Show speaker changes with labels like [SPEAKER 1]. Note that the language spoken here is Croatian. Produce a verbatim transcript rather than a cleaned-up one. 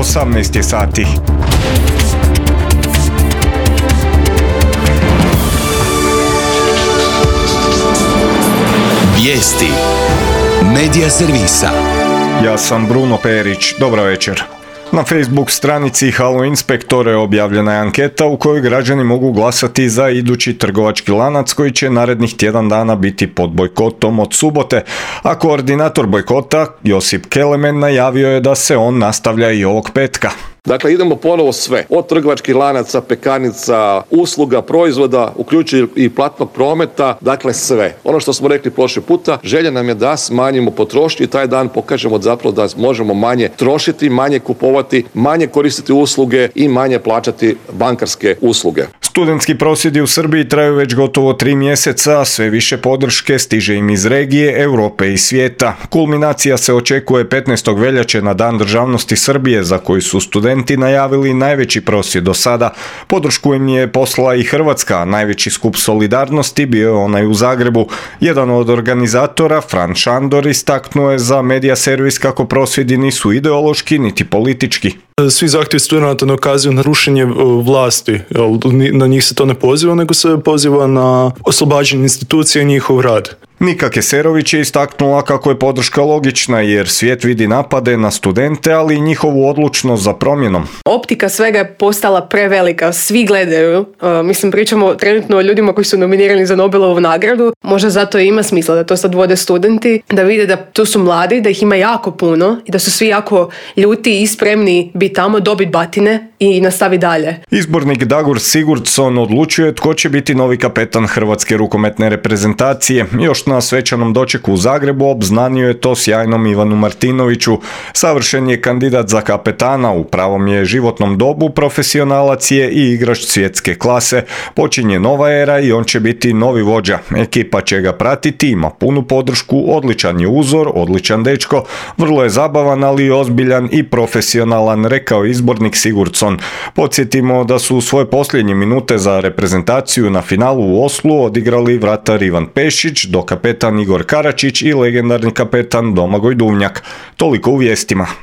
[SPEAKER 1] osamnaest je sati.
[SPEAKER 2] Vijesti Medija servisa.
[SPEAKER 1] Ja sam Bruno Perić, dobro večer. Na Facebook stranici Halo Inspektore objavljena je anketa u kojoj građani mogu glasati za idući trgovački lanac koji će narednih tjedan dana biti pod bojkotom od subote, a koordinator bojkota Josip Kelemen najavio je da se on nastavlja i ovog petka.
[SPEAKER 3] Dakle, idemo ponovo sve, od trgovačkih lanaca, pekarnica, usluga, proizvoda, uključujući i platnog prometa, dakle sve. Ono što smo rekli prošli puta, želja nam je da smanjimo potrošnju i taj dan pokažemo zapravo da možemo manje trošiti, manje kupovati, manje koristiti usluge i manje plaćati bankarske usluge.
[SPEAKER 1] Studentski prosvjedi u Srbiji traju već gotovo tri mjeseca, sve više podrške stiže im iz regije, Europe i svijeta. Kulminacija se očekuje petnaestog veljače na Dan državnosti Srbije, za koji su studenti najavili najveći prosvjed do sada. Podršku im je poslala i Hrvatska, a najveći skup solidarnosti bio je onaj u Zagrebu. Jedan od organizatora, Fran Šandor, istaknuo je za Medija servis kako prosvjedi nisu ideološki niti politički.
[SPEAKER 4] Svi zahtjevi studenata ne ukazuju na rušenje vlasti, na njih se to ne poziva, nego se poziva na oslobađanje institucija i njihov rad.
[SPEAKER 1] Nika Keserović je istaknula kako je podrška logična jer svijet vidi napade na studente, ali i njihovu odlučnost za promjenom.
[SPEAKER 5] Optika svega je postala prevelika, svi gledaju. Uh, mislim, pričamo trenutno o ljudima koji su nominirani za Nobelovu nagradu. Možda zato i ima smisla da to sad vode studenti, da vide da tu su mladi, da ih ima jako puno i da su svi jako ljuti i spremni biti tamo, dobiti batine i nastavi dalje.
[SPEAKER 1] Izbornik Dagur Sigurdsson odlučuje tko će biti novi kapetan hrvatske rukometne reprezentacije. Još na svečanom dočeku u Zagrebu obznanio je to sjajnom Ivanu Martinoviću. Savršen je kandidat za kapetana, u pravom je životnom dobu, profesionalac je i igrač svjetske klase. Počinje nova era i on će biti novi vođa. Ekipa će ga pratiti, ima punu podršku, odličan je uzor, odličan dečko, vrlo je zabavan, ali i ozbiljan i profesionalan, rekao izbornik Sigurdsson. Podsjetimo da su svoje posljednje minute za reprezentaciju na finalu u Oslu odigrali vratar Ivan Pešić, do kapetan Igor Karačić i legendarni kapetan Domagoj Duvnjak. Toliko u vijestima.